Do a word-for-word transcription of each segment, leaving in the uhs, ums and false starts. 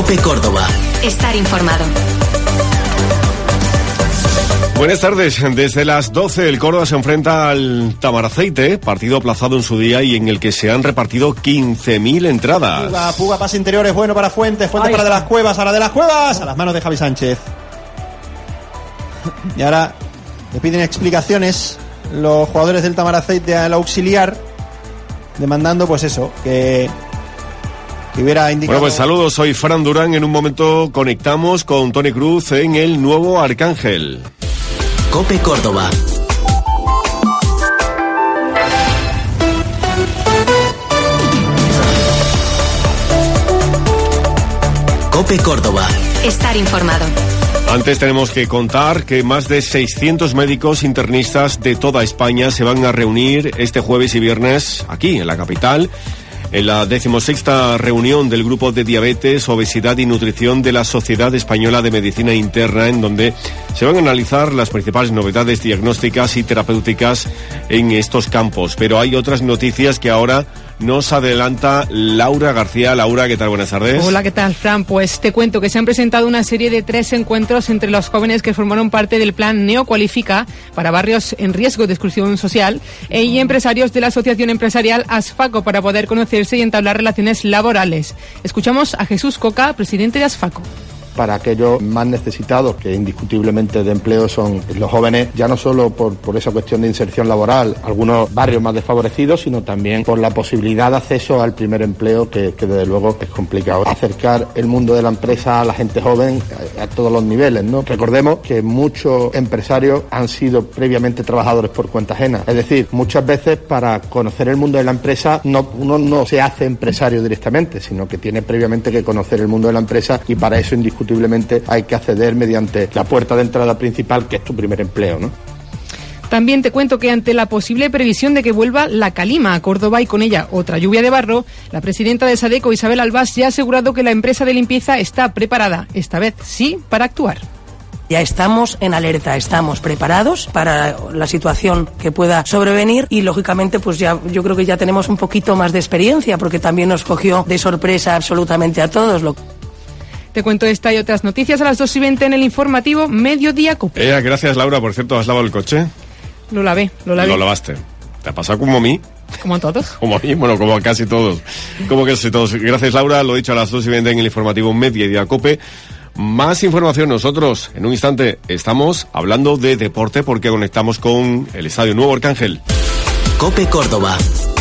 COPE Córdoba. Estar informado. Buenas tardes. Desde las doce el Córdoba se enfrenta al Tamaraceite, partido aplazado en su día y en el que se han repartido quince mil entradas. Puga, Puga, pase interiores, bueno para Fuentes, Fuentes para De las Cuevas, a la De las Cuevas, a las manos de Javi Sánchez. Y ahora le piden explicaciones los jugadores del Tamaraceite al auxiliar, demandando pues eso, que... que hubiera indicado... Bueno, pues saludos, soy Fran Durán. En un momento conectamos con Tony Cruz en el nuevo Arcángel. COPE Córdoba. COPE Córdoba. Estar informado. Antes tenemos que contar que más de seiscientos médicos internistas de toda España se van a reunir este jueves y viernes aquí en la capital, en la decimosexta reunión del Grupo de Diabetes, Obesidad y Nutrición de la Sociedad Española de Medicina Interna, en donde se van a analizar las principales novedades diagnósticas y terapéuticas en estos campos. Pero hay otras noticias que ahora nos adelanta Laura García. Laura, ¿qué tal? Buenas tardes. Hola, ¿qué tal, Fran? Pues te cuento que se han presentado una serie de tres encuentros entre los jóvenes que formaron parte del plan Neocualifica para barrios en riesgo de exclusión social y empresarios de la Asociación Empresarial ASFACO para poder conocerse y entablar relaciones laborales. Escuchamos a Jesús Coca, presidente de ASFACO. Para aquellos más necesitados, que indiscutiblemente de empleo son los jóvenes, ya no solo por, por esa cuestión de inserción laboral, algunos barrios más desfavorecidos, sino también por la posibilidad de acceso al primer empleo, que, que desde luego es complicado. Acercar el mundo de la empresa a la gente joven a, a todos los niveles, ¿no? Recordemos que muchos empresarios han sido previamente trabajadores por cuenta ajena. Es decir, muchas veces para conocer el mundo de la empresa, no, uno no se hace empresario directamente, sino que tiene previamente que conocer el mundo de la empresa, y para eso indiscutiblemente hay que acceder mediante la puerta de entrada principal, que es tu primer empleo, ¿no? También te cuento que ante la posible previsión de que vuelva la calima a Córdoba y con ella otra lluvia de barro, la presidenta de SADECO, Isabel Albás, ya ha asegurado que la empresa de limpieza está preparada, esta vez sí, para actuar. Ya estamos en alerta, estamos preparados para la situación que pueda sobrevenir y, lógicamente, pues ya yo creo que ya tenemos un poquito más de experiencia, porque también nos cogió de sorpresa absolutamente a todos. Lo Te cuento esta y otras noticias a las dos y veinte en el informativo Mediodía COPE. Eh, gracias, Laura. Por cierto, ¿has lavado el coche? Lo lavé, lo lavé. Lo lavaste. ¿Te ha pasado como a mí? Como a todos. Como a mí, bueno, como a casi todos. Como casi todos. Gracias, Laura. Lo he dicho a las dos y veinte en el informativo Mediodía COPE. Más información nosotros. En un instante estamos hablando de deporte porque conectamos con el Estadio Nuevo Arcángel. COPE Córdoba.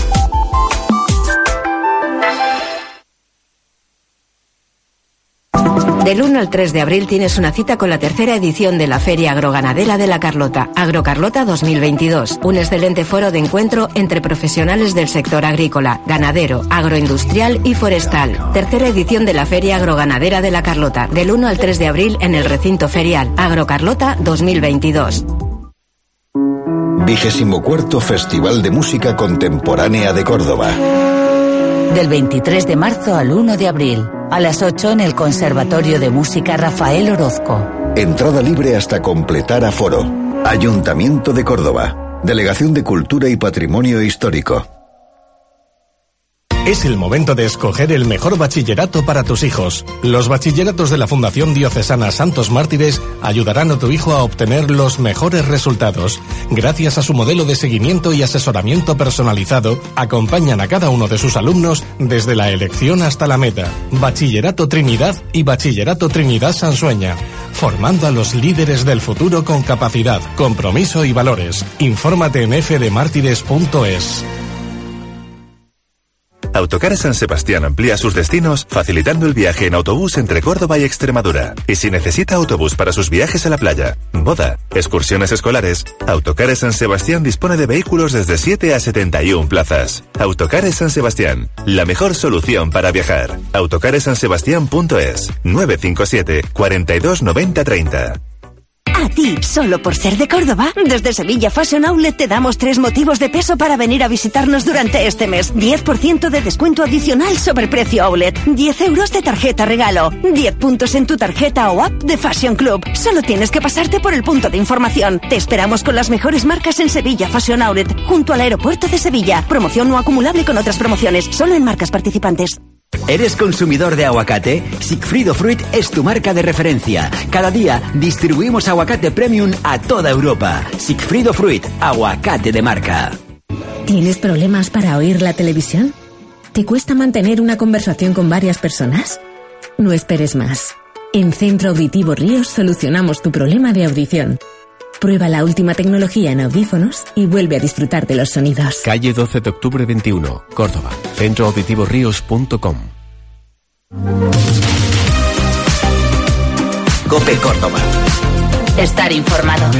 Del uno al tres de abril tienes una cita con la tercera edición de la Feria Agroganadera de la Carlota, Agrocarlota dos mil veintidós, un excelente foro de encuentro entre profesionales del sector agrícola, ganadero, agroindustrial y forestal. Tercera edición de la Feria Agroganadera de la Carlota, del uno al tres de abril en el recinto ferial, Agrocarlota dos mil veintidós. Vigésimo cuarto Festival de Música Contemporánea de Córdoba. Del veintitrés de marzo al uno de abril, a las ocho en el Conservatorio de Música Rafael Orozco. Entrada libre hasta completar aforo. Ayuntamiento de Córdoba. Delegación de Cultura y Patrimonio Histórico. Es el momento de escoger el mejor bachillerato para tus hijos. Los bachilleratos de la Fundación Diocesana Santos Mártires ayudarán a tu hijo a obtener los mejores resultados. Gracias a su modelo de seguimiento y asesoramiento personalizado, acompañan a cada uno de sus alumnos desde la elección hasta la meta. Bachillerato Trinidad y Bachillerato Trinidad Sansueña, formando a los líderes del futuro con capacidad, compromiso y valores. Infórmate en f d mártires punto es. Autocares San Sebastián amplía sus destinos facilitando el viaje en autobús entre Córdoba y Extremadura. Y si necesita autobús para sus viajes a la playa, boda, excursiones escolares, Autocares San Sebastián dispone de vehículos desde siete a setenta y una plazas. Autocares San Sebastián, la mejor solución para viajar. autocares san sebastián punto es, nueve cinco siete, cuarenta y dos noventa treinta. A ti, solo por ser de Córdoba, desde Sevilla Fashion Outlet te damos tres motivos de peso para venir a visitarnos durante este mes. diez por ciento de descuento adicional sobre precio outlet, diez euros de tarjeta regalo, diez puntos en tu tarjeta o app de Fashion Club. Solo tienes que pasarte por el punto de información. Te esperamos con las mejores marcas en Sevilla Fashion Outlet, junto al aeropuerto de Sevilla. Promoción no acumulable con otras promociones, solo en marcas participantes. ¿Eres consumidor de aguacate? Sigfrido Fruit es tu marca de referencia. Cada día distribuimos aguacate premium a toda Europa. Sigfrido Fruit, aguacate de marca. ¿Tienes problemas para oír la televisión? ¿Te cuesta mantener una conversación con varias personas? No esperes más. En Centro Auditivo Ríos solucionamos tu problema de audición. Prueba la última tecnología en audífonos y vuelve a disfrutar de los sonidos. Calle doce de octubre veintiuno, Córdoba. centro auditivo ríos punto com. COPE Córdoba. Estar informado.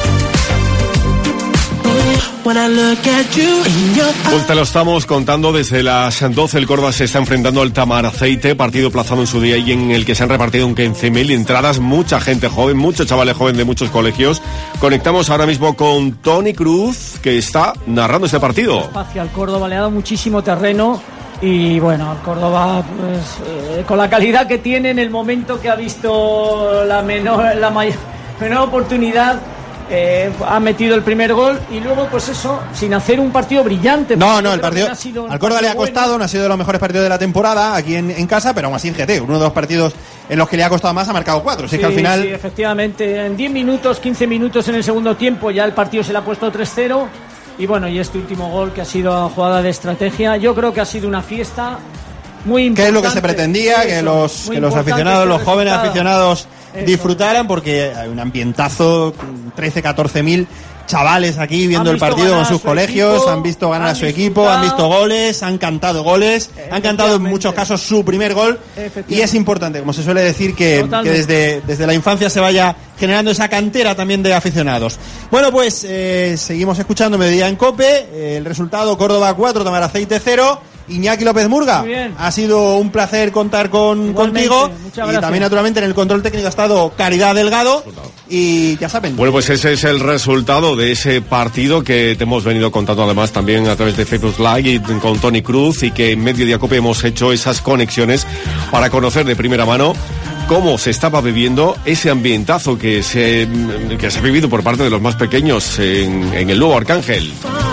Pues te lo estamos contando desde las doce. El Córdoba se está enfrentando al Tamaraceite, partido plazado en su día y en el que se han repartido un quince mil entradas. Mucha gente joven, muchos chavales jóvenes de muchos colegios. Conectamos ahora mismo con Tony Cruz, que está narrando este partido. Espacio al Córdoba, le ha dado muchísimo terreno. Y bueno, el Córdoba, pues, eh, con la calidad que tiene en el momento que ha visto la menor, la mayor, menor oportunidad, eh, ha metido el primer gol y luego, pues eso, sin hacer un partido brillante. No, no, el partido al Córdoba le ha costado, bueno. No ha sido de los mejores partidos de la temporada aquí en, en casa, pero aún así, fíjate, uno de los partidos en los que le ha costado más ha marcado cuatro. Así sí, que al final. Sí, efectivamente, en diez minutos, quince minutos en el segundo tiempo ya el partido se le ha puesto tres cero. Y bueno, y este último gol que ha sido jugada de estrategia, yo creo que ha sido una fiesta muy importante. ¿Qué es lo que se pretendía? Eso, que los, que los aficionados, los jóvenes aficionados Eso. disfrutaran, porque hay un ambientazo, trece, catorce mil chavales aquí viendo el partido con sus colegios, equipo, han visto ganar a su equipo, han visto goles, han cantado goles, han cantado en muchos casos su primer gol, y es importante, como se suele decir, que, que desde, desde la infancia se vaya generando esa cantera también de aficionados. Bueno, pues eh, seguimos escuchando Mediodía en COPE, eh, el resultado: Córdoba cuatro, Tamaraceite cero. Iñaki López Murga, ha sido un placer contar con contigo, y también naturalmente en el control técnico ha estado Caridad Delgado, y ya saben. Bueno, pues ese es el resultado de ese partido que te hemos venido contando además también a través de Facebook Live y con Tony Cruz, y que en Mediodía Cope hemos hecho esas conexiones para conocer de primera mano cómo se estaba viviendo ese ambientazo que se, que se ha vivido por parte de los más pequeños en, en el nuevo Arcángel.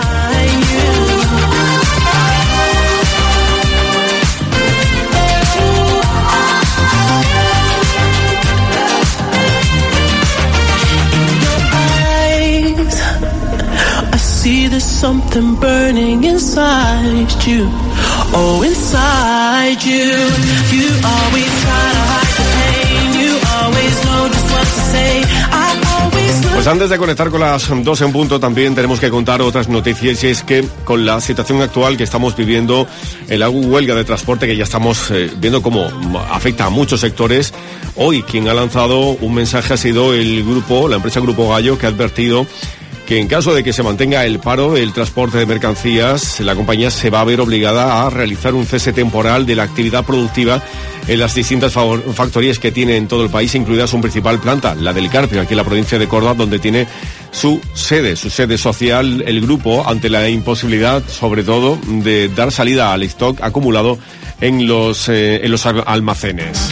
See there's something burning inside you. Oh, inside you. You always try to hide the pain. You always know just what to say. I always know. Pues antes de conectar con las dos en punto, también tenemos que contar otras noticias, y es que con la situación actual que estamos viviendo en la huelga de transporte, que ya estamos eh, viendo cómo afecta a muchos sectores, hoy quien ha lanzado un mensaje ha sido el grupo, la empresa Grupo Gallo, que ha advertido que en caso de que se mantenga el paro del transporte de mercancías, la compañía se va a ver obligada a realizar un cese temporal de la actividad productiva en las distintas factorías que tiene en todo el país, incluida su principal planta, la del Carpio, aquí en la provincia de Córdoba, donde tiene su sede, su sede social, el grupo, ante la imposibilidad, sobre todo, de dar salida al stock acumulado en los, eh, en los almacenes.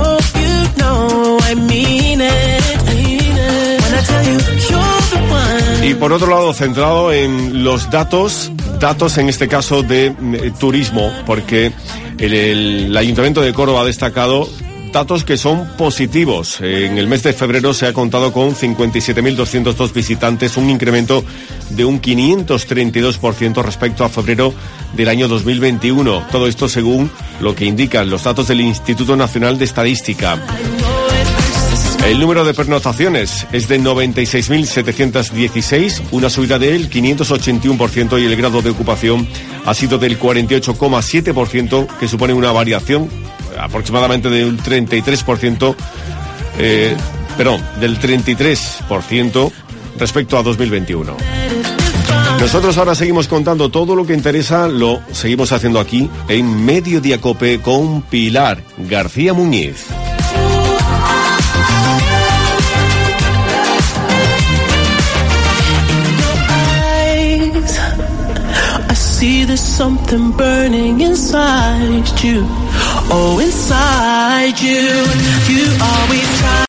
Y por otro lado, centrado en los datos, datos en este caso de eh, turismo, porque el, el, el Ayuntamiento de Córdoba ha destacado datos que son positivos. En el mes de febrero se ha contado con cincuenta y siete mil doscientos dos visitantes, un incremento de un quinientos treinta y dos por ciento respecto a febrero del año dos mil veintiuno. Todo esto según lo que indican los datos del Instituto Nacional de Estadística. El número de pernoctaciones es de noventa y seis mil setecientos dieciséis, una subida del quinientos ochenta y uno por ciento, y el grado de ocupación ha sido del cuarenta y ocho coma siete por ciento, que supone una variación aproximadamente del treinta y tres por ciento, eh, perdón, del treinta y tres por ciento respecto a dos mil veintiuno. Nosotros ahora seguimos contando todo lo que interesa, lo seguimos haciendo aquí en Mediodía Cope con Pilar García Muñiz. See there's something burning inside you. Oh, inside you. You always try